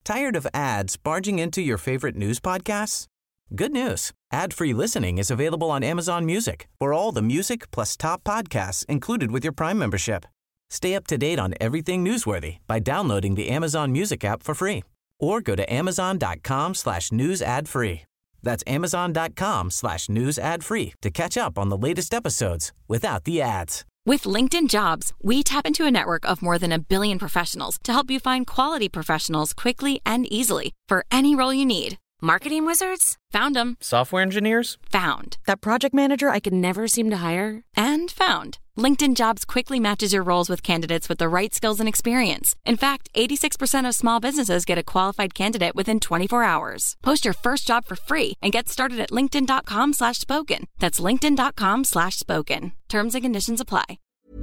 Tired of ads barging into your favorite news podcasts? Good news. Ad-free listening is available on Amazon Music for all the music plus top podcasts included with your Prime membership. Stay up to date on everything newsworthy by downloading the Amazon Music app for free or go to amazon.com/news ad free. That's amazon.com/news ad free to catch up on the latest episodes without the ads. With LinkedIn Jobs, we tap into a network of more than 1 billion professionals to help you find quality professionals quickly and easily for any role you need. Marketing wizards? Found them. Software engineers? Found. That project manager I could never seem to hire? And found. LinkedIn Jobs quickly matches your roles with candidates with the right skills and experience. In fact, 86% of small businesses get a qualified candidate within 24 hours. Post your first job for free and get started at linkedin.com/spoken. That's linkedin.com/spoken. Terms and conditions apply.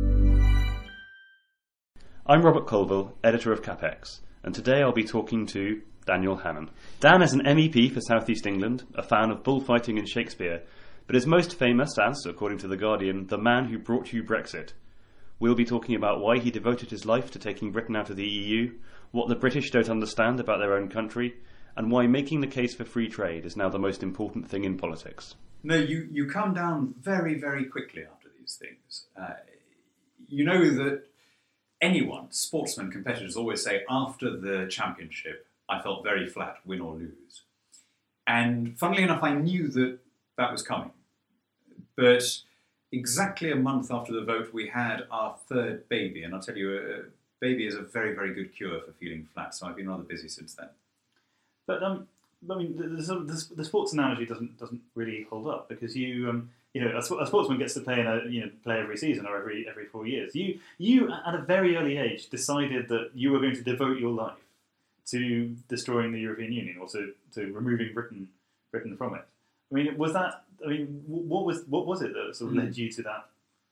I'm Robert Colville, editor of CapX, and today I'll be talking to Daniel Hannan. Dan is an MEP for South East England, a fan of bullfighting and Shakespeare, but is most famous as, according to The Guardian, the man who brought you Brexit. We'll be talking about why he devoted his life to taking Britain out of the EU, what the British don't understand about their own country, and why making the case for free trade is now the most important thing in politics. No, you come down very, very quickly after these things. You know that anyone, sportsmen, competitors, always say after the championship, I felt very flat, win or lose. And funnily enough, I knew that that was coming. But exactly a month after the vote, we had our third baby. And I'll tell you, a baby is a very, very good cure for feeling flat. So I've been rather busy since then. But I mean, the sports analogy doesn't really hold up because a sportsman gets to play every season or every 4 years. You at a very early age decided that you were going to devote your life to destroying the European Union or to removing Britain from it. I mean, was that? I mean, what was it that sort of led you to that?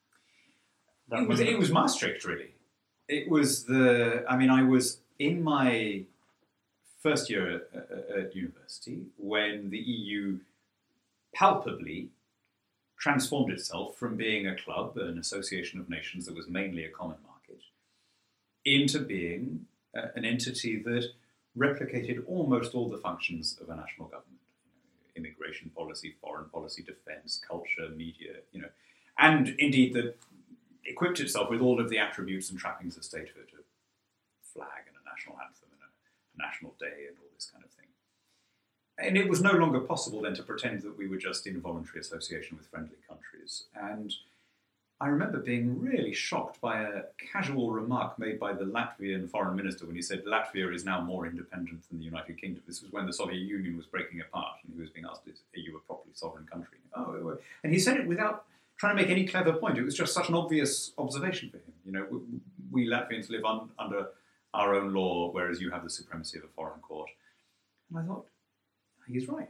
It was Maastricht, really. It was I was in my first year at university when the EU palpably transformed itself from being a club, an association of nations that was mainly a common market, into being an entity that replicated almost all the functions of a national government. Immigration policy, foreign policy, defence, culture, media, and indeed that equipped itself with all of the attributes and trappings of statehood, a flag and a national anthem and a national day and all this kind of thing. And it was no longer possible then to pretend that we were just in voluntary association with friendly countries. And I remember being really shocked by a casual remark made by the Latvian foreign minister when he said Latvia is now more independent than the United Kingdom. This was when the Soviet Union was breaking apart and he was being asked, are you a properly sovereign country? And he said it without trying to make any clever point. It was just such an obvious observation for him. We Latvians live under our own law, whereas you have the supremacy of a foreign court. And I thought, he's right.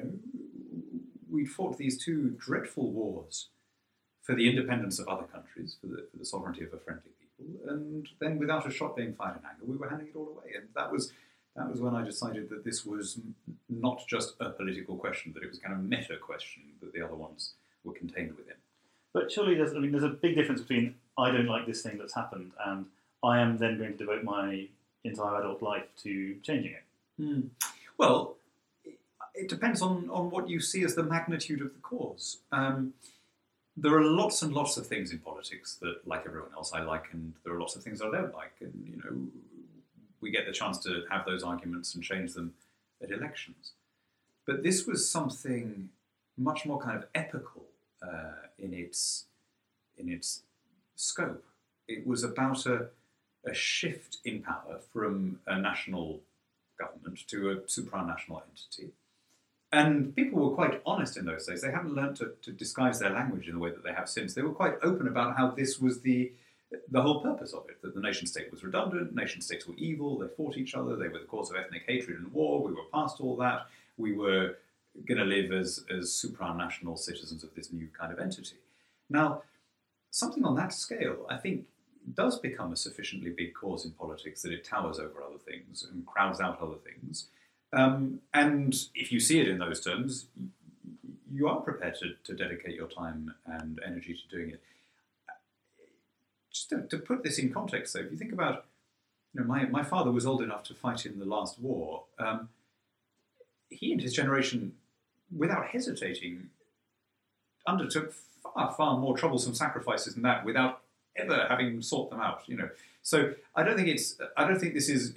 We'd fought these two dreadful wars for the independence of other countries, for the sovereignty of a friendly people, and then without a shot being fired in anger, we were handing it all away. And that was when I decided that this was not just a political question, that it was a kind of meta question that the other ones were contained within. But surely there's a big difference between I don't like this thing that's happened and I am then going to devote my entire adult life to changing it. Well, it depends on what you see as the magnitude of the cause. There are lots and lots of things in politics that, like everyone else, I like, and there are lots of things I don't like. And, we get the chance to have those arguments and change them at elections. But this was something much more kind of epical in its scope. It was about a shift in power from a national government to a supranational entity. And people were quite honest in those days. They hadn't learned to disguise their language in the way that they have since. They were quite open about how this was the whole purpose of it, that the nation-state was redundant, nation-states were evil, they fought each other, they were the cause of ethnic hatred and war, we were past all that, we were going to live as supranational citizens of this new kind of entity. Now, something on that scale, I think, does become a sufficiently big cause in politics that it towers over other things and crowds out other things. And if you see it in those terms, you are prepared to dedicate your time and energy to doing it. Just to put this in context, though, if you think about my father was old enough to fight in the last war. He and his generation, without hesitating, undertook far more troublesome sacrifices than that without ever having sought them out. So I don't think this is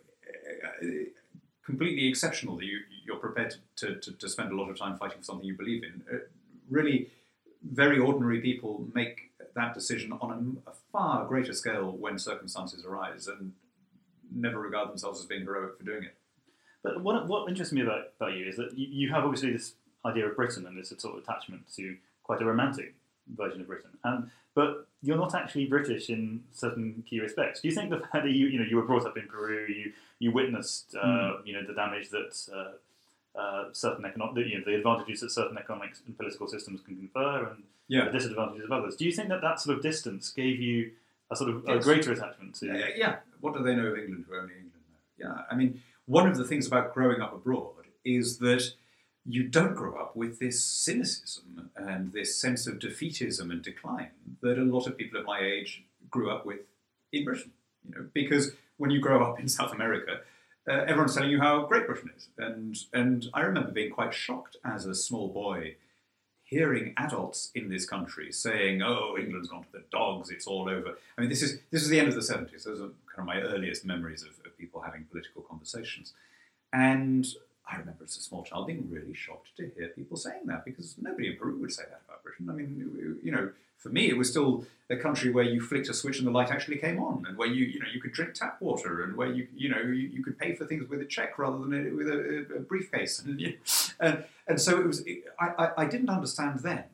completely exceptional that you're prepared to spend a lot of time fighting for something you believe in. Really, very ordinary people make that decision on a far greater scale when circumstances arise, and never regard themselves as being heroic for doing it. But what interests me about you is that you have obviously this idea of Britain and this sort of attachment to quite a romantic version of Britain, but you're not actually British in certain key respects. Do you think the fact that you were brought up in Peru, you witnessed the damage that certain the advantages that certain economic and political systems can confer, and the disadvantages of others? Do you think that sort of distance gave you a sort of a greater attachment to? Yeah. What do they know of England who only England know? Yeah. I mean, one of the things about growing up abroad is that you don't grow up with this cynicism and this sense of defeatism and decline that a lot of people at my age grew up with in Britain. Because when you grow up in South America, everyone's telling you how great Britain is. And I remember being quite shocked as a small boy hearing adults in this country saying, "Oh, England's gone to the dogs, it's all over." I mean, this is the end of the 70s. Those are kind of my earliest memories of people having political conversations. And I remember as a small child being really shocked to hear people saying that, because nobody in Peru would say that about Britain. I mean, for me, it was still a country where you flicked a switch and the light actually came on, and where you could drink tap water, and where you could pay for things with a check rather than with a briefcase, and so it was. I didn't understand then,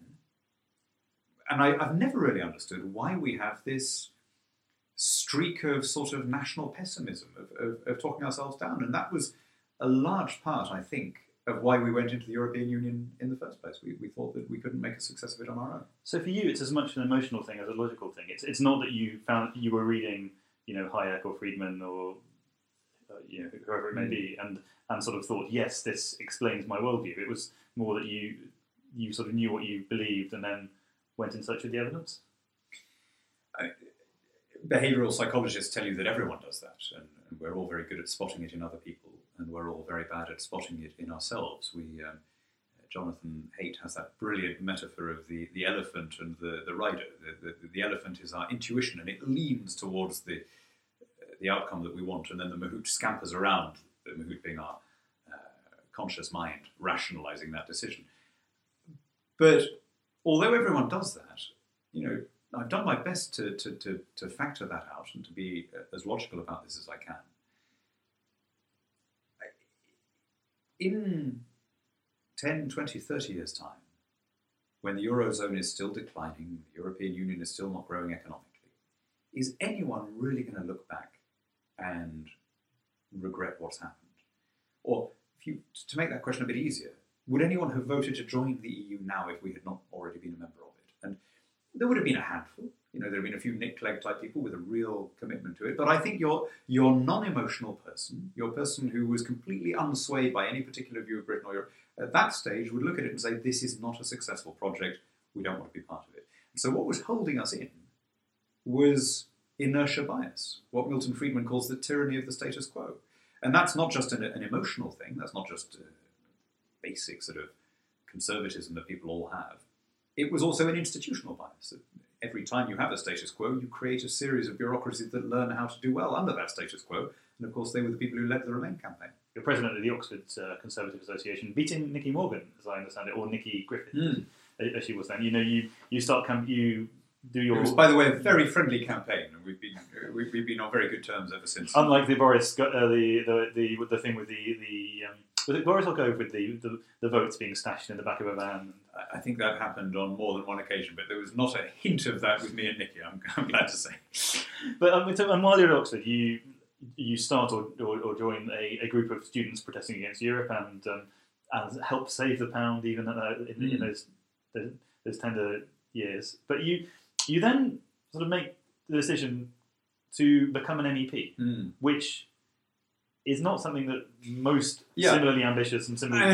and I've never really understood why we have this streak of sort of national pessimism of talking ourselves down, and that was a large part, I think, of why we went into the European Union in the first place. We thought that we couldn't make a success of it on our own. So for you, it's as much an emotional thing as a logical thing. It's not that you found you were reading, Hayek or Friedman or whoever it may be, and sort of thought, yes, this explains my worldview. It was more that you sort of knew what you believed and then went in search of the evidence. Behavioural psychologists tell you that everyone does that, and we're all very good at spotting it in other people, and we're all very bad at spotting it in ourselves. Jonathan Haidt has that brilliant metaphor of the elephant and the rider. The elephant is our intuition, and it leans towards the outcome that we want, and then the mahout scampers around, the mahout being our conscious mind, rationalising that decision. But although everyone does that, I've done my best to factor that out and to be as logical about this as I can. In 10, 20, 30 years' time, when the Eurozone is still declining, the European Union is still not growing economically, is anyone really going to look back and regret what's happened? Or, to make that question a bit easier, would anyone have voted to join the EU now if we had not already been a member of it? And there would have been a handful. There have been a few Nick Clegg type people with a real commitment to it. But I think your non-emotional person, your person who was completely unswayed by any particular view of Britain or Europe, at that stage would look at it and say, this is not a successful project, we don't want to be part of it. And so what was holding us in was inertia bias, what Milton Friedman calls the tyranny of the status quo. And that's not just an emotional thing, that's not just basic sort of conservatism that people all have. It was also an institutional bias. Every time you have a status quo, you create a series of bureaucracies that learn how to do well under that status quo. And of course, they were the people who led the Remain campaign. You're president of the Oxford Conservative Association, beating Nicky Morgan, as I understand it, or Nicky Griffith, as she was then. You start you do your. It was, by the way, a very friendly campaign, and we've been on very good terms ever since. Unlike the Boris, the thing with was it Boris or Gove with the votes being stashed in the back of a van? I think that happened on more than one occasion, but there was not a hint of that with me and Nicky, I'm glad to say. But while you're at Oxford, you start or join a group of students protesting against Europe and help save the pound even in those tender years. But you then sort of make the decision to become an MEP, which is not something that most similarly ambitious and similarly.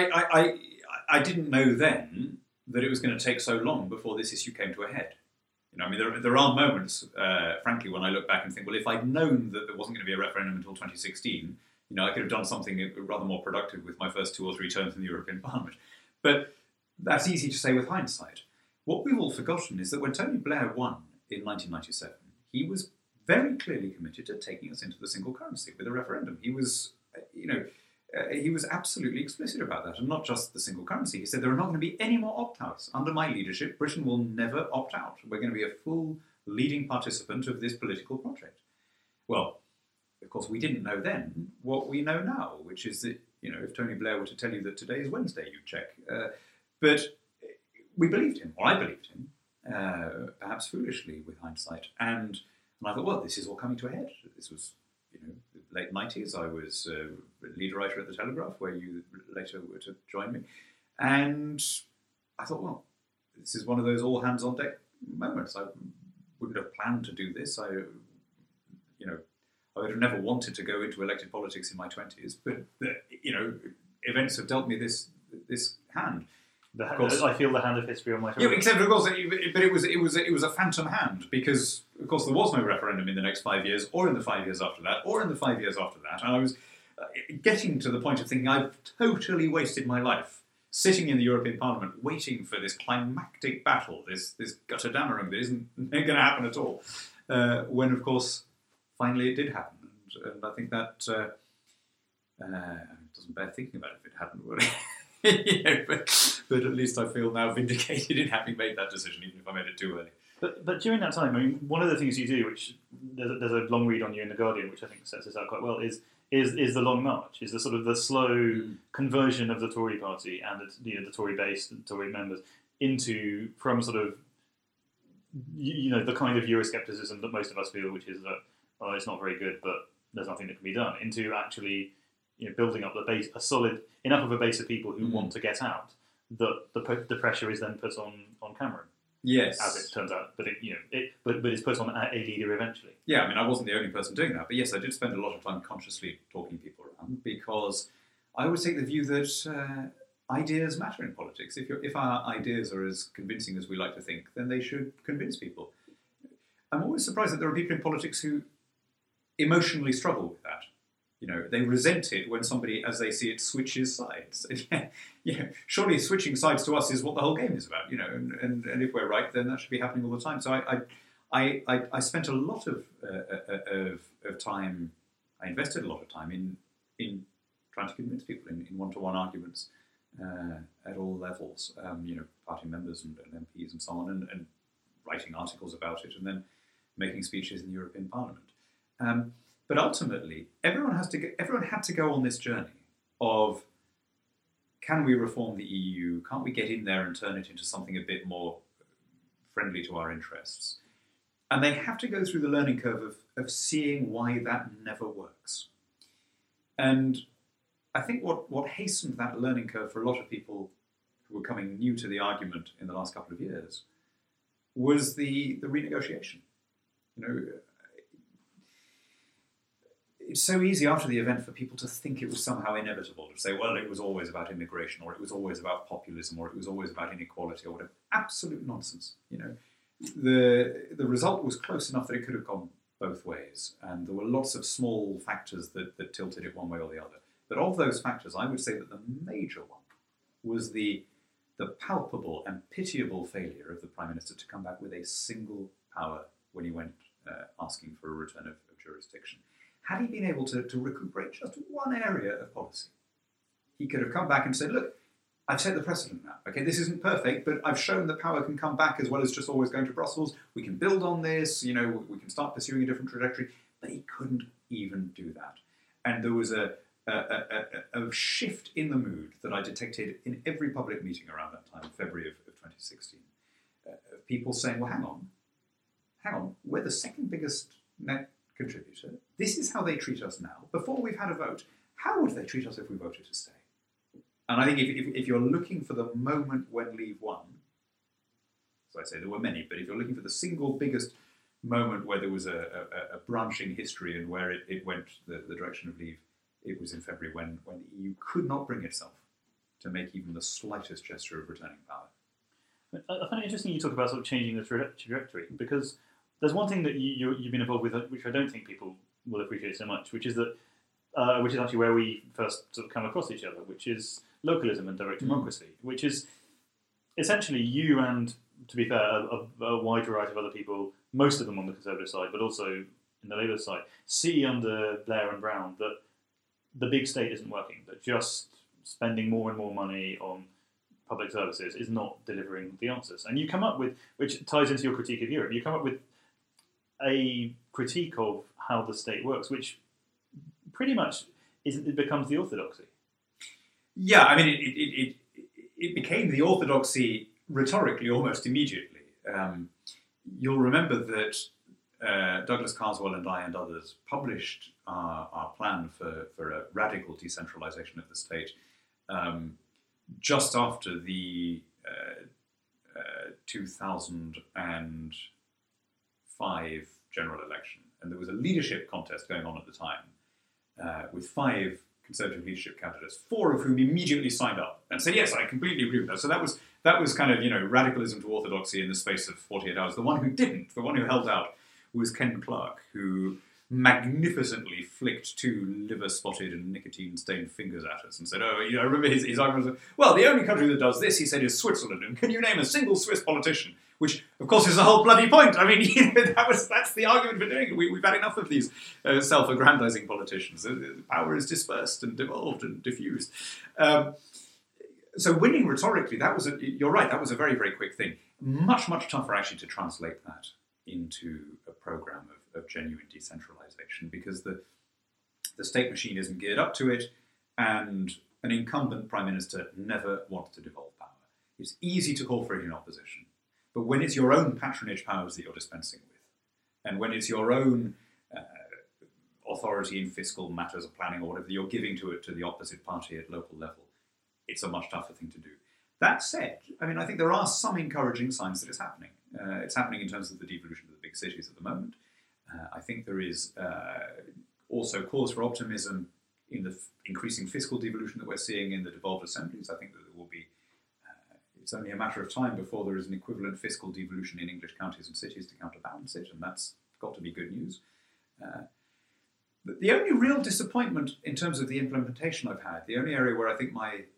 I didn't know then that it was going to take so long before this issue came to a head. I mean, there are moments, frankly, when I look back and think, well, if I'd known that there wasn't going to be a referendum until 2016, I could have done something rather more productive with my first 2 or 3 terms in the European Parliament. But that's easy to say with hindsight. What we've all forgotten is that when Tony Blair won in 1997, he was very clearly committed to taking us into the single currency with a referendum. He was, he was absolutely explicit about that, and not just the single currency. He said there are not going to be any more opt-outs. Under my leadership, Britain will never opt out. We're going to be a full leading participant of this political project. Well, of course, we didn't know then what we know now, which is that, if Tony Blair were to tell you that today is Wednesday, you'd check. But we believed him, or I believed him, perhaps foolishly with hindsight. And I thought, well, this is all coming to a head. This was, late 90s. I was a leader writer at The Telegraph, where you later were to join me. And I thought, well, this is one of those all hands on deck moments. I wouldn't have planned to do this. I would have never wanted to go into elected politics in my 20s, but events have dealt me this hand. I feel the hand of history on my shoulder. Yeah, except of course, but it was a phantom hand, because of course there was no referendum in the next 5 years, or in the 5 years after that, or in the 5 years after that, and I was getting to the point of thinking I've totally wasted my life sitting in the European Parliament waiting for this climactic battle, this Götterdämmerung that isn't going to happen at all. When of course finally it did happen, and I think that it doesn't bear thinking about it if it hadn't, would it? But at least I feel now vindicated in having made that decision, even if I made it too early. But during that time, I mean, one of the things you do, which there's a long read on you in The Guardian, which I think sets this out quite well, is the Long March, is the sort of the slow conversion of the Tory party and the Tory base, the Tory members, from sort of the kind of Euroscepticism that most of us feel, which is that it's not very good, but there's nothing that can be done, into actually building up the base, a solid enough of a base of people who want to get out, that the pressure is then put on Cameron. Yes, as it turns out, but it's put on a leader eventually. Yeah, I mean, I wasn't the only person doing that, but yes, I did spend a lot of time consciously talking people around, because I always take the view that ideas matter in politics. If our ideas are as convincing as we like to think, then they should convince people. I'm always surprised that there are people in politics who emotionally struggle with that. They resent it when somebody, as they see it, switches sides. Surely switching sides to us is what the whole game is about. And if we're right, then that should be happening all the time. So I spent a lot of time. I invested a lot of time in trying to convince people in one-to-one arguments at all levels. Party members and MPs and so on, and writing articles about it, and then making speeches in the European Parliament. But ultimately, everyone had to go on this journey of, can we reform the EU? Can't we get in there and turn it into something a bit more friendly to our interests? And they have to go through the learning curve of seeing why that never works. And I think what hastened that learning curve for a lot of people who were coming new to the argument in the last couple of years was the renegotiation. It's so easy after the event for people to think it was somehow inevitable, to say, well, it was always about immigration, or it was always about populism, or it was always about inequality, or whatever. Absolute nonsense. The result was close enough that it could have gone both ways, and there were lots of small factors that tilted it one way or the other. But of those factors, I would say that the major one was the palpable and pitiable failure of the Prime Minister to come back with a single power when he went asking for a return of jurisdiction. Had he been able to recuperate just one area of policy, he could have come back and said, look, I've set the precedent now. Okay, this isn't perfect, but I've shown that power can come back as well as just always going to Brussels. We can build on this, we can start pursuing a different trajectory. But he couldn't even do that. And there was a shift in the mood that I detected in every public meeting around that time, February of 2016. People saying, well, hang on, we're the second biggest net contributor. This is how they treat us now. Before we've had a vote, how would they treat us if we voted to stay? And I think if you're looking for the moment when Leave won, as I say, there were many, but if you're looking for the single biggest moment where there was a branching history and where it went the direction of Leave, it was in February when the EU could not bring itself to make even the slightest gesture of returning power. I find it interesting you talk about sort of changing the trajectory, because there's one thing that you've been involved with, which I don't think people will appreciate so much, which is that which is actually where we first sort of come across each other, which is localism and direct democracy, which is essentially you and, to be fair, a wide variety of other people, most of them on the Conservative side, but also in the Labour side, see under Blair and Brown that the big state isn't working, that just spending more and more money on public services is not delivering the answers. And you come up with, which ties into your critique of Europe, you come up with a critique of how the state works, which pretty much it becomes the orthodoxy. Yeah, I mean, it became the orthodoxy rhetorically almost immediately. You'll remember that Douglas Carswell and I and others published our plan for a radical decentralisation of the state just after the 2005 general election. And there was a leadership contest going on at the time with 5 Conservative leadership candidates, 4 of whom immediately signed up and said, yes, I completely agree with that. So that was kind of, radicalism to orthodoxy in the space of 48 hours. The one who didn't, the one who held out, was Ken Clarke, who magnificently flicked 2 liver-spotted and nicotine-stained fingers at us and said, I remember his argument was, well, the only country that does this, he said, is Switzerland, and can you name a single Swiss politician? Which, of course, is the whole bloody point. I mean, that's the argument for doing it. We've had enough of these self-aggrandizing politicians. Power is dispersed and devolved and diffused. So winning rhetorically, you're right, that was a very, very quick thing. Much, much tougher, actually, to translate that into a program of genuine decentralisation, because the state machine isn't geared up to it, and an incumbent prime minister never wants to devolve power. It's easy to call for it in opposition, but when it's your own patronage powers that you're dispensing with, and when it's your own authority in fiscal matters or planning or whatever you're giving to the opposite party at local level, it's a much tougher thing to do. That said, I mean, I think there are some encouraging signs that it's happening. It's happening in terms of the devolution of the big cities at the moment. I think there is also cause for optimism in the increasing fiscal devolution that we're seeing in the devolved assemblies. I think that there will be, it's only a matter of time before there is an equivalent fiscal devolution in English counties and cities to counterbalance it, and that's got to be good news. The only real disappointment in terms of the implementation I've had, the only area where I think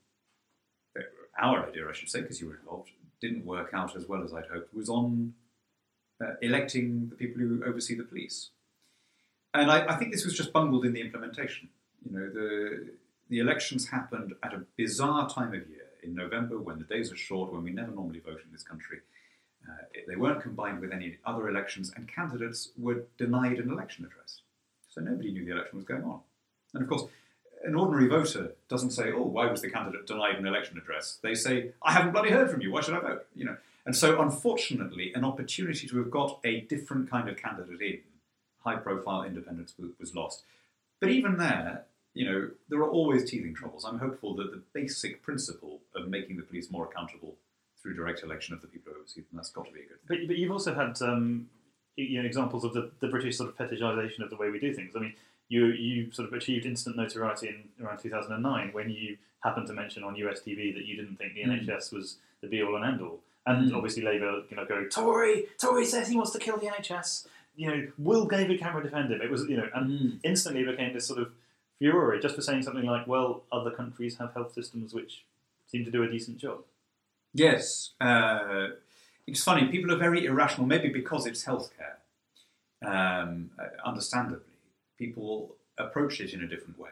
our idea, I should say, because you were involved, didn't work out as well as I'd hoped, was on electing the people who oversee the police. And I think this was just bungled in the implementation. The elections happened at a bizarre time of year, in November, when the days are short, when we never normally vote in this country. They weren't combined with any other elections, and candidates were denied an election address. So nobody knew the election was going on. And of course, an ordinary voter doesn't say, oh, why was the candidate denied an election address? They say, I haven't bloody heard from you, why should I vote? And so, unfortunately, an opportunity to have got a different kind of candidate in, high-profile independence, was lost. But even there, there are always teething troubles. I'm hopeful that the basic principle of making the police more accountable through direct election of the people who oversee them, that's got to be a good thing. But you've also had examples of the British sort of fetishization of the way we do things. I mean, you sort of achieved instant notoriety in around 2009 when you happened to mention on US TV that you didn't think the NHS was the be-all and end-all. And obviously Labour go, Tory says he wants to kill the NHS. Will David Cameron defend him? It was, and instantly it became this sort of furore just for saying something like, well, other countries have health systems which seem to do a decent job. Yes. It's funny, people are very irrational, maybe because it's healthcare. Understandably, people approach it in a different way.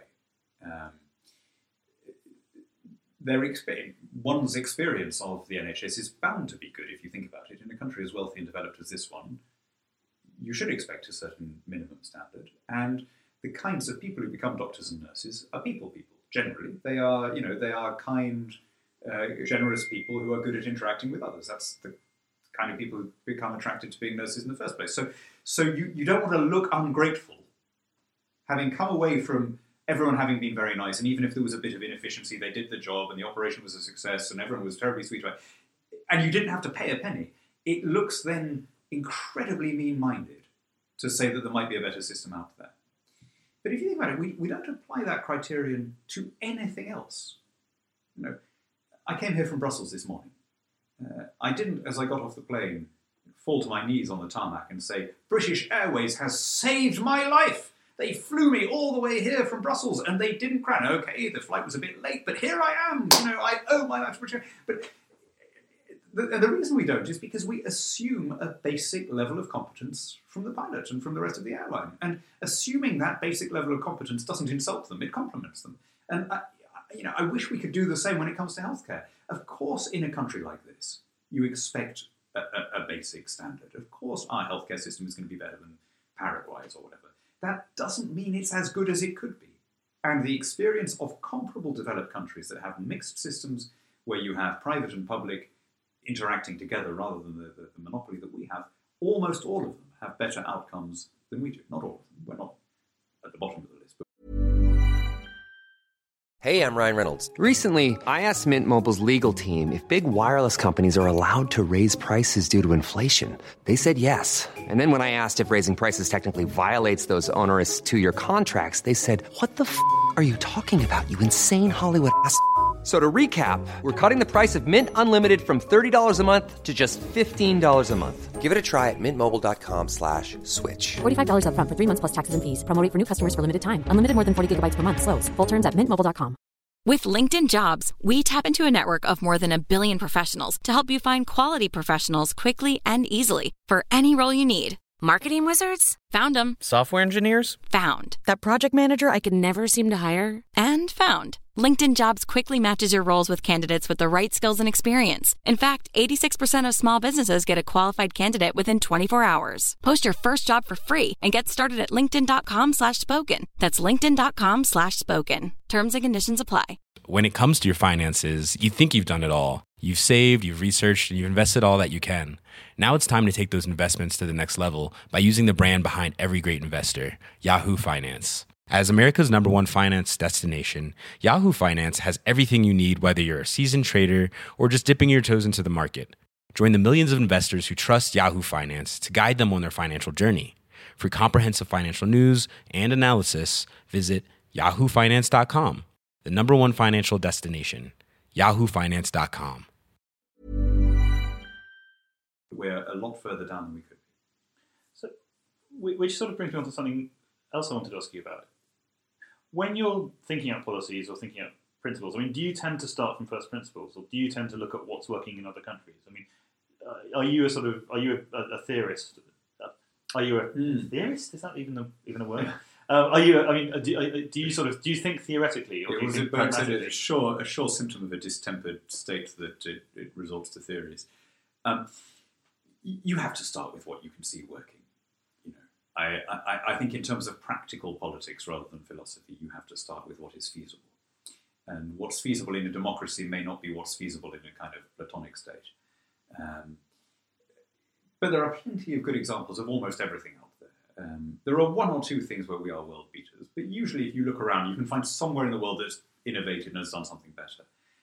One's experience of the NHS is bound to be good if you think about it. In a country as wealthy and developed as this one, you should expect a certain minimum standard. And the kinds of people who become doctors and nurses are people. Generally, they are kind, generous people who are good at interacting with others. That's the kind of people who become attracted to being nurses in the first place. So you don't want to look ungrateful, having come away from everyone having been very nice, and even if there was a bit of inefficiency, they did the job, and the operation was a success, and everyone was terribly sweet about it, and you didn't have to pay a penny. It looks then incredibly mean-minded to say that there might be a better system out there. But if you think about it, we don't apply that criterion to anything else. I came here from Brussels this morning, I didn't, as I got off the plane, fall to my knees on the tarmac and say, British Airways has saved my life. They flew me all the way here from Brussels and they didn't crash. Okay, the flight was a bit late, but here I am. I owe my life to British Airways. But the reason we don't is because we assume a basic level of competence from the pilot and from the rest of the airline. And assuming that basic level of competence doesn't insult them, it complements them. And I wish we could do the same when it comes to healthcare. Of course, in a country like this, you expect a basic standard. Of course, our healthcare system is going to be better than Paraguay's or whatever. That doesn't mean it's as good as it could be. And the experience of comparable developed countries that have mixed systems where you have private and public interacting together rather than the monopoly that we have, almost all of them have better outcomes than we do. Not all of them. We're not at the bottom of the list. Hey, I'm Ryan Reynolds. Recently, I asked Mint Mobile's legal team if big wireless companies are allowed to raise prices due to inflation. They said yes. And then when I asked if raising prices technically violates those onerous 2-year contracts, they said, "What the f*** are you talking about, you insane Hollywood ass?" So to recap, we're cutting the price of Mint Unlimited from $30 a month to just $15 a month. Give it a try at mintmobile.com/switch. $45 up front for 3 months plus taxes and fees. Promo rate for new customers for limited time. Unlimited more than 40 gigabytes per month. Slows full terms at mintmobile.com. With LinkedIn Jobs, we tap into a network of more than 1 billion professionals to help you find quality professionals quickly and easily for any role you need. Marketing wizards? Found them. Software engineers? Found. That project manager I could never seem to hire? And found. LinkedIn Jobs quickly matches your roles with candidates with the right skills and experience. In fact, 86% of small businesses get a qualified candidate within 24 hours. Post your first job for free and get started at linkedin.com/spoken. That's linkedin.com/spoken. Terms and conditions apply. When it comes to your finances, you think you've done it all. You've saved, you've researched, and you've invested all that you can. Now it's time to take those investments to the next level by using the brand behind every great investor, Yahoo Finance. As America's #1 finance destination, Yahoo Finance has everything you need, whether you're a seasoned trader or just dipping your toes into the market. Join the millions of investors who trust Yahoo Finance to guide them on their financial journey. For comprehensive financial news and analysis, visit yahoofinance.com, the #1 financial destination, yahoofinance.com. We're a lot further down than we could be. So, which sort of brings me on to something else I wanted to ask you about. When you're thinking out policies or thinking out principles, I mean, do you tend to start from first principles, or do you tend to look at what's working in other countries? I mean, are you a theorist? Are you a theorist? Is that even a word? Do you think theoretically, or do you think pragmatically? A sure symptom of a distempered state that it resorts to theories. You have to start with what you can see working. I think in terms of practical politics rather than philosophy, you have to start with what is feasible. And what's feasible in a democracy may not be what's feasible in a kind of Platonic state. But there are plenty of good examples of almost everything out there. There are 1 or 2 things where we are world beaters, but usually if you look around, you can find somewhere in the world that's innovated and has done something better.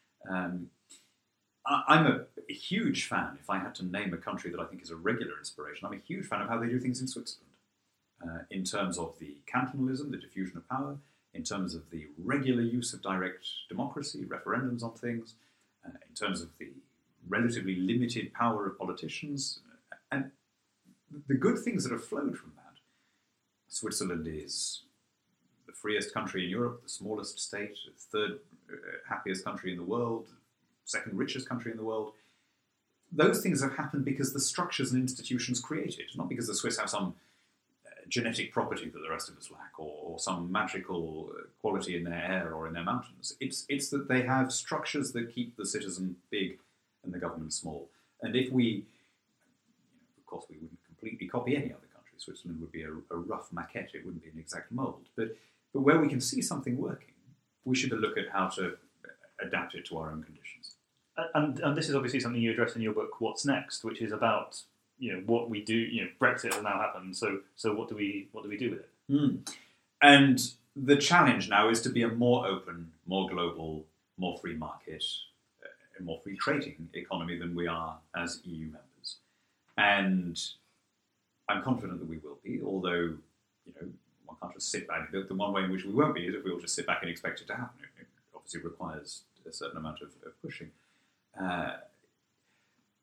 I'm a huge fan, if I had to name a country that I think is a regular inspiration, I'm a huge fan of how they do things in Switzerland. In terms of the cantonalism, the diffusion of power, in terms of the regular use of direct democracy, referendums on things, in terms of the relatively limited power of politicians, and the good things that have flowed from that. Switzerland is the freest country in Europe, the smallest state, the 3rd happiest country in the world, 2nd richest country in the world. Those things have happened because the structures and institutions created, not because the Swiss have some genetic property that the rest of us lack, or some magical quality in their air or in their mountains. It's that they have structures that keep the citizen big and the government small. And if we, of course, we wouldn't completely copy any other country. Switzerland would be a rough maquette. It wouldn't be an exact mould. But where we can see something working, we should look at how to adapt it to our own conditions. And this is obviously something you address in your book, What's Next, which is about what we do. Brexit has now happened, so what do we do with it? And the challenge now is to be a more open, more global, more free market, a more free trading economy than we are as EU members. And I'm confident that we will be, although one can't just sit back. The one way in which we won't be is if we all just sit back and expect it to happen. It obviously requires a certain amount of pushing.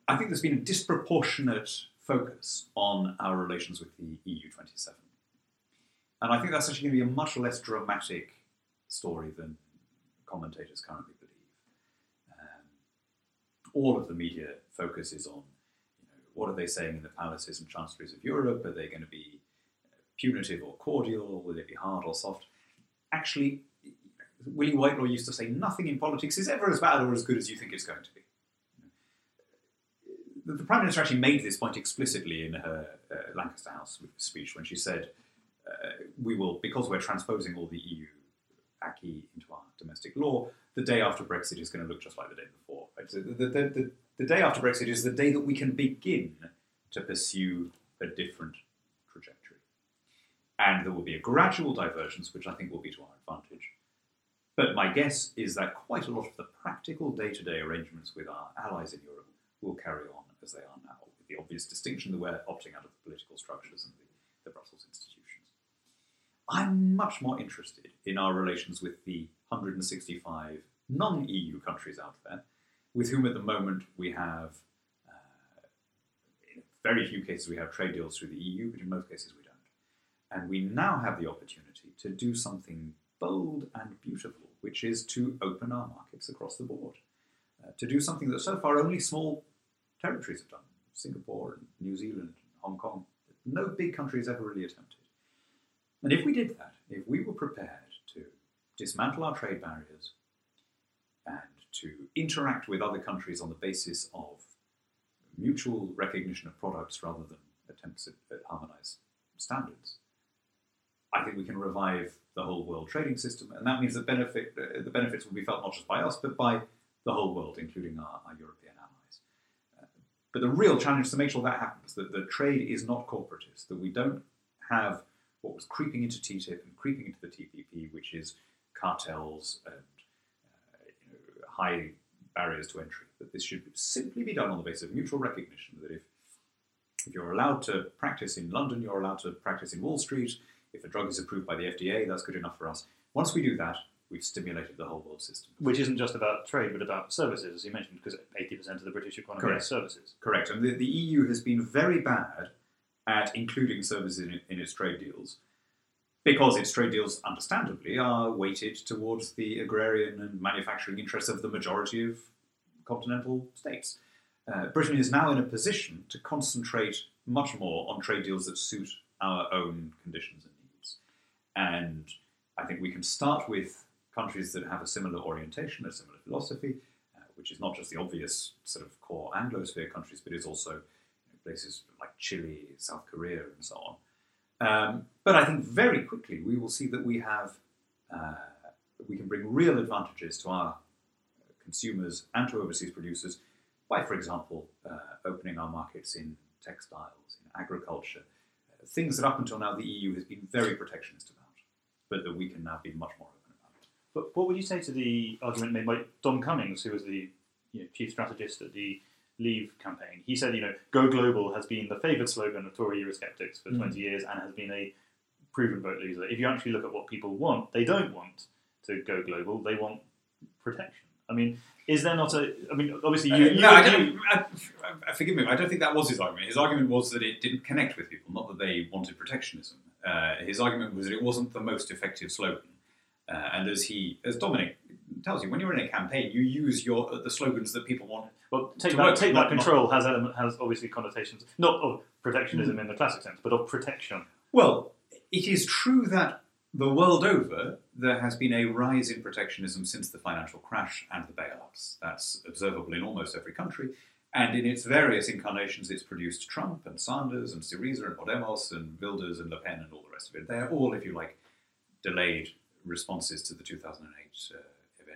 I think there's been a disproportionate focus on our relations with the EU27. And I think that's actually going to be a much less dramatic story than commentators currently believe. All of the media focus is on, what are they saying in the palaces and chancelleries of Europe? Are they going to be punitive or cordial, or will it be hard or soft? Actually, Willie Whitelaw used to say, nothing in politics is ever as bad or as good as you think it's going to be. The Prime Minister actually made this point explicitly in her Lancaster House speech when she said, we will, because we're transposing all the EU acquis into our domestic law, the day after Brexit is going to look just like the day before. Right? So the day after Brexit is the day that we can begin to pursue a different trajectory. And there will be a gradual divergence, which I think will be to our advantage. But my guess is that quite a lot of the practical day-to-day arrangements with our allies in Europe will carry on as they are now, with the obvious distinction that we're opting out of the political structures and the Brussels institutions. I'm much more interested in our relations with the 165 non-EU countries out there, with whom at the moment we have, in very few cases we have trade deals through the EU, but in most cases we don't. And we now have the opportunity to do something bold and beautiful, which is to open our markets across the board. To do something that so far only small territories have done, Singapore and New Zealand, Hong Kong. No big country has ever really attempted. And if we did that, if we were prepared to dismantle our trade barriers and to interact with other countries on the basis of mutual recognition of products rather than attempts at harmonized standards, I think we can revive the whole world trading system, and that means the benefits will be felt not just by us, but by the whole world, including our European allies. But the real challenge is to make sure that happens, that the trade is not corporatist, that we don't have what was creeping into TTIP and creeping into the TPP, which is cartels and high barriers to entry. That this should simply be done on the basis of mutual recognition, that if you're allowed to practice in London, you're allowed to practice in Wall Street. If a drug is approved by the FDA, that's good enough for us. Once we do that, we've stimulated the whole world system. Which isn't just about trade, but about services, as you mentioned, because 80% of the British economy is services. Correct. And the EU has been very bad at including services in its trade deals, because its trade deals, understandably, are weighted towards the agrarian and manufacturing interests of the majority of continental states. Britain is now in a position to concentrate much more on trade deals that suit our own conditions and needs. And I think we can start with countries that have a similar orientation, a similar philosophy, which is not just the obvious sort of core Anglosphere countries, but is also places like Chile, South Korea, and so on. But I think very quickly we will see that we can bring real advantages to our consumers and to overseas producers by, for example, opening our markets in textiles, in agriculture, things that up until now the EU has been very protectionist about, but that we can now be much more open about. But what would you say to the argument made by Dom Cummings, who was the chief strategist at the Leave campaign? He said, go global has been the favoured slogan of Tory Eurosceptics for 20 years and has been a proven vote loser. If you actually look at what people want, they don't want to go global, they want protection. I mean, is there not obviously forgive me, I don't think that was his argument. His argument was that it didn't connect with people, not that they wanted protectionism. His argument was that it wasn't the most effective slogan. And as Dominic tells you, when you're in a campaign, you use the slogans that people want. Well, take that control has obviously connotations, not of protectionism in the classic sense, but of protection. Well, it is true that the world over, there has been a rise in protectionism since the financial crash and the bailouts. That's observable in almost every country. And in its various incarnations, it's produced Trump and Sanders and Syriza and Podemos and Wilders and Le Pen and all the rest of it. They're all, if you like, delayed responses to the 2008 event.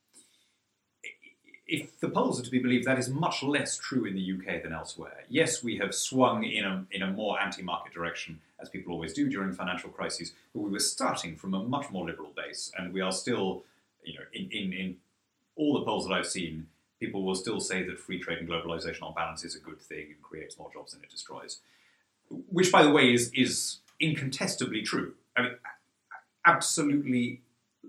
If the polls are to be believed, that is much less true in the UK than elsewhere. Yes, we have swung in a more anti-market direction, as people always do during financial crises, but we were starting from a much more liberal base, and we are still, in all the polls that I've seen, people will still say that free trade and globalization on balance is a good thing and creates more jobs than it destroys. Which, by the way, is incontestably true. I mean, absolutely,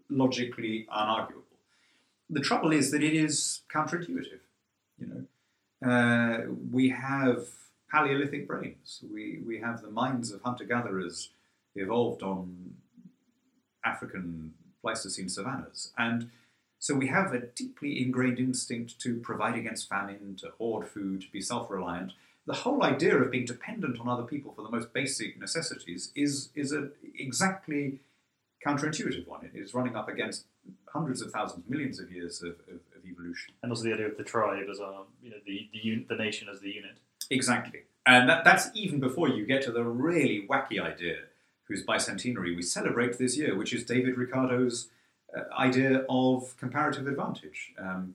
logically unarguable. The trouble is that it is counterintuitive. we have Paleolithic brains. We have the minds of hunter-gatherers evolved on African Pleistocene savannas. And so we have a deeply ingrained instinct to provide against famine, to hoard food, to be self-reliant. The whole idea of being dependent on other people for the most basic necessities is exactly counterintuitive one. It is running up against hundreds of thousands, millions of years of evolution. And also the idea of the tribe as the nation as the unit. Exactly. And that's even before you get to the really wacky idea, whose bicentenary we celebrate this year, which is David Ricardo's idea of comparative advantage,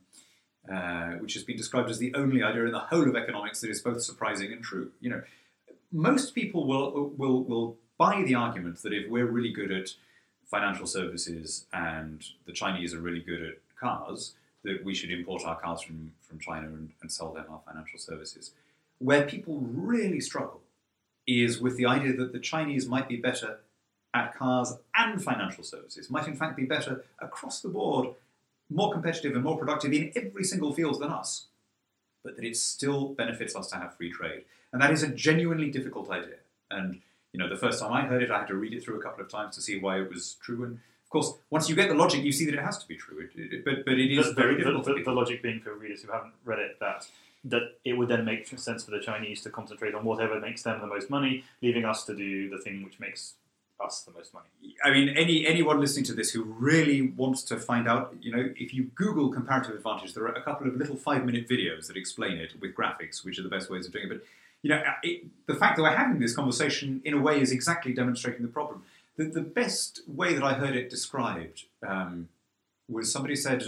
which has been described as the only idea in the whole of economics that is both surprising and true. Most people will buy the argument that if we're really good at financial services and the Chinese are really good at cars, that we should import our cars from China and sell them our financial services. Where people really struggle is with the idea that the Chinese might be better at cars and financial services, might in fact be better across the board, more competitive and more productive in every single field than us, but that it still benefits us to have free trade. And that is a genuinely difficult idea. And the first time I heard it, I had to read it through a couple of times to see why it was true. And of course, once you get the logic, you see that it has to be true. But it is very difficult. The logic being, for readers who haven't read it, that it would then make sense for the Chinese to concentrate on whatever makes them the most money, leaving us to do the thing which makes us the most money. I mean, anyone listening to this who really wants to find out, if you Google comparative advantage, there are a couple of little 5-minute videos that explain it with graphics, which are the best ways of doing it. But, the fact that we're having this conversation, in a way, is exactly demonstrating the problem. The best way that I heard it described was somebody said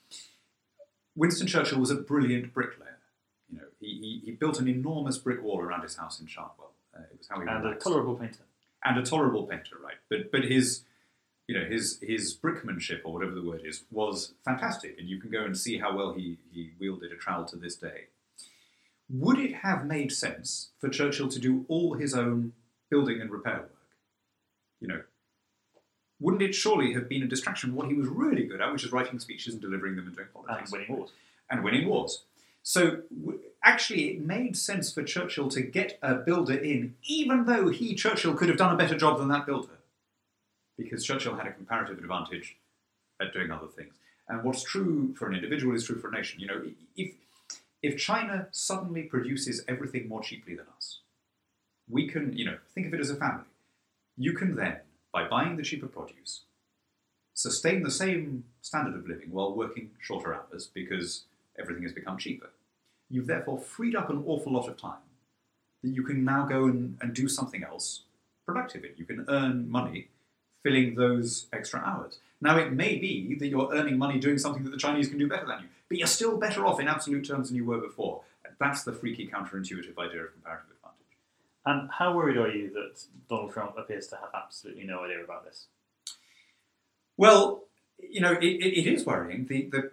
Winston Churchill was a brilliant bricklayer. He built an enormous brick wall around his house in Chartwell. It was how he and relaxed. A tolerable painter. And a tolerable painter, right? But his brickmanship, or whatever the word is, was fantastic, and you can go and see how well he wielded a trowel to this day. Would it have made sense for Churchill to do all his own building and repair work? Wouldn't it surely have been a distraction from what he was really good at, which is writing speeches and delivering them and doing politics? And winning wars. So actually, it made sense for Churchill to get a builder in, even though Churchill, could have done a better job than that builder, because Churchill had a comparative advantage at doing other things. And what's true for an individual is true for a nation. If China suddenly produces everything more cheaply than us, we can, think of it as a family. You can then, by buying the cheaper produce, sustain the same standard of living while working shorter hours because everything has become cheaper. You've therefore freed up an awful lot of time that you can now go and do something else productive in. You can earn money filling those extra hours. Now, it may be that you're earning money doing something that the Chinese can do better than you, but you're still better off in absolute terms than you were before. And that's the freaky counterintuitive idea of comparative advantage. And how worried are you that Donald Trump appears to have absolutely no idea about this? Well, it is worrying.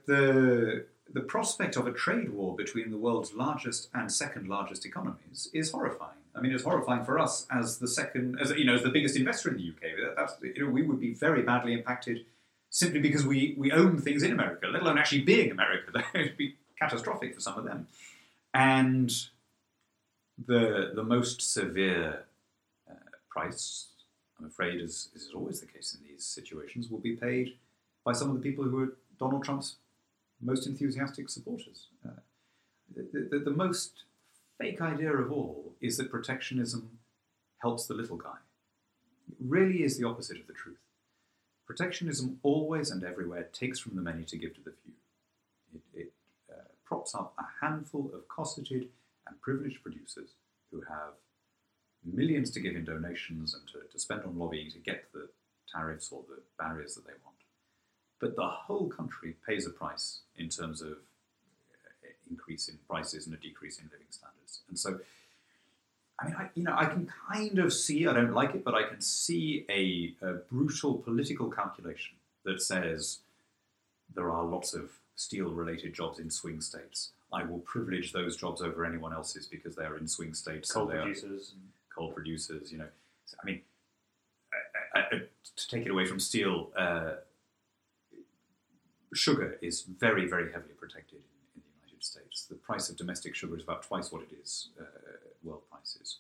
The prospect of a trade war between the world's largest and second largest economies is horrifying. I mean, it's horrifying for us as the biggest investor in the UK. We would be very badly impacted simply because we own things in America, let alone actually being America. That would be catastrophic for some of them. And the most severe price, I'm afraid, as is always the case in these situations, will be paid by some of the people who are Donald Trump's most enthusiastic supporters. The most fake idea of all is that protectionism helps the little guy. It really is the opposite of the truth. Protectionism always and everywhere takes from the many to give to the few. It props up a handful of cosseted and privileged producers who have millions to give in donations and to spend on lobbying to get the tariffs or the barriers that they want. But the whole country pays a price in terms of increase in prices and a decrease in living standards. And so, I can kind of see, I don't like it, but I can see a brutal political calculation that says there are lots of steel-related jobs in swing states. I will privilege those jobs over anyone else's because they are in swing states. Coal producers. To take it away from steel, sugar is very, very heavily protected in the United United States. The price of domestic sugar is about twice what it is world prices.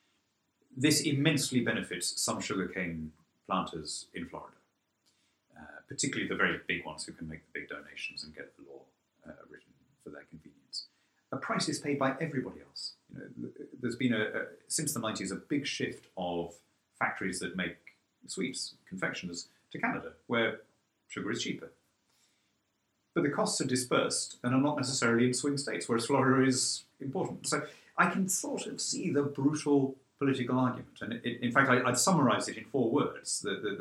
This immensely benefits some sugarcane planters in Florida, particularly the very big ones who can make the big donations and get the law written for their convenience. A price is paid by everybody else. There's been since the 90s a big shift of factories that make sweets, confectioners, to Canada, where sugar is cheaper. But the costs are dispersed and are not necessarily in swing states, whereas Florida is important. So I can sort of see the brutal political argument. And in fact, I'd summarise it in 4 words.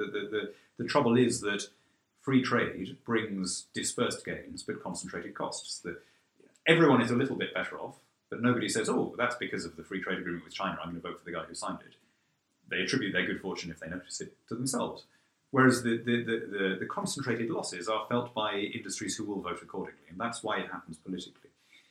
The trouble is that free trade brings dispersed gains but concentrated costs. Everyone is a little bit better off, but nobody says, oh, that's because of the free trade agreement with China, I'm going to vote for the guy who signed it. They attribute their good fortune, if they notice it, to themselves. Whereas the concentrated losses are felt by industries who will vote accordingly, and that's why it happens politically.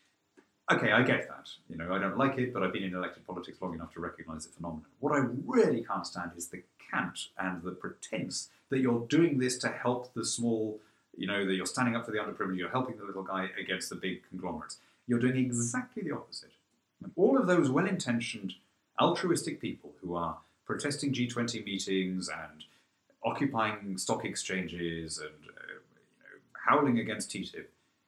Okay, I get that. I don't like it, but I've been in elected politics long enough to recognise the phenomenon. What I really can't stand is the cant and the pretense that you're doing this to help the small, that you're standing up for the underprivileged, you're helping the little guy against the big conglomerates. You're doing exactly the opposite. And all of those well-intentioned, altruistic people who are protesting G20 meetings and occupying stock exchanges and howling against TTIP,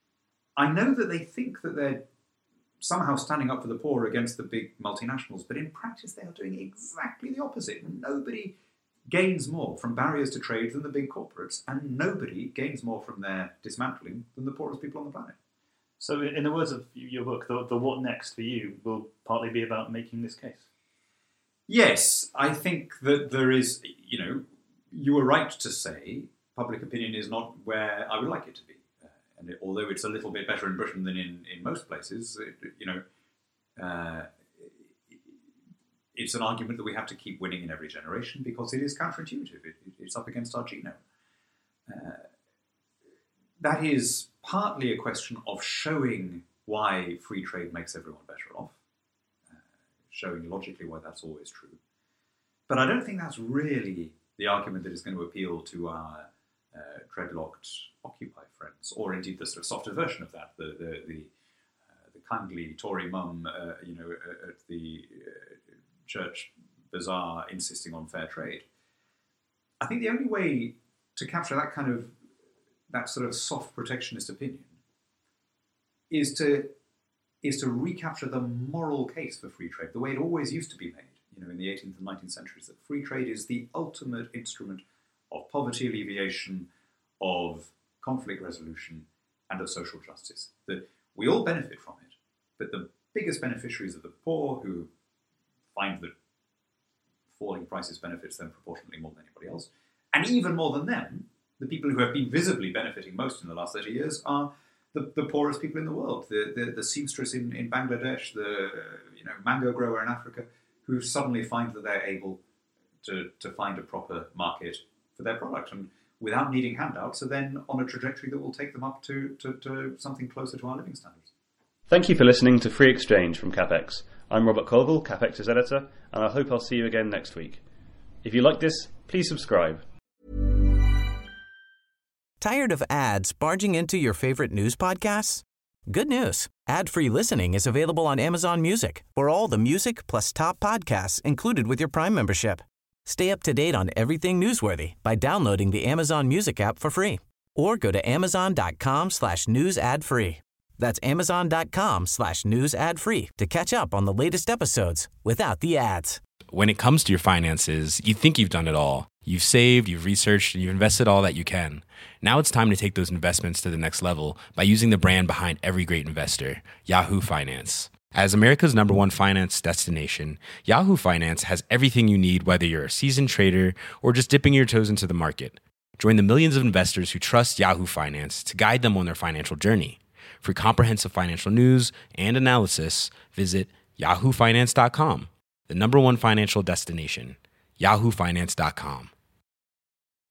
I know that they think that they're somehow standing up for the poor against the big multinationals, but in practice they are doing exactly the opposite. Nobody gains more from barriers to trade than the big corporates, and nobody gains more from their dismantling than the poorest people on the planet. So in the words of your book, the what next for you will partly be about making this case. Yes, I think that there is, you were right to say public opinion is not where I would like it to be. And although it's a little bit better in Britain than in most places, it's an argument that we have to keep winning in every generation because it is counterintuitive. It's up against our genome. That is partly a question of showing why free trade makes everyone better off, showing logically why that's always true. But I don't think that's really the argument that is going to appeal to our dreadlocked Occupy friends, or indeed the sort of softer version of that, the kindly Tory mum, at the church bazaar insisting on fair trade. I think the only way to capture that sort of soft protectionist opinion is to recapture the moral case for free trade, the way it always used to be made, in the 18th and 19th centuries, that free trade is the ultimate instrument of poverty alleviation, of conflict resolution, and of social justice. That we all benefit from it, but the biggest beneficiaries are the poor, who find that falling prices benefits them proportionately more than anybody else. And even more than them, the people who have been visibly benefiting most in the last 30 years are the poorest people in the world, the seamstress in Bangladesh, the mango grower in Africa, who suddenly find that they're able to find a proper market for their product, and without needing handouts, are then on a trajectory that will take them up to something closer to our living standards. Thank you for listening to Free Exchange from CapX. I'm Robert Colville, CapX's editor, and I hope I'll see you again next week. If you like this, please subscribe. Tired of ads barging into your favorite news podcasts? Good news. Ad-free listening is available on Amazon Music for all the music plus top podcasts included with your Prime membership. Stay up to date on everything newsworthy by downloading the Amazon Music app for free or go to amazon.com/news ad free. That's amazon.com/news ad free to catch up on the latest episodes without the ads. When it comes to your finances, you think you've done it all. You've saved, you've researched, and you've invested all that you can. Now it's time to take those investments to the next level by using the brand behind every great investor, Yahoo Finance. As America's #1 finance destination, Yahoo Finance has everything you need, whether you're a seasoned trader or just dipping your toes into the market. Join the millions of investors who trust Yahoo Finance to guide them on their financial journey. For comprehensive financial news and analysis, visit yahoofinance.com, the #1 financial destination, yahoofinance.com.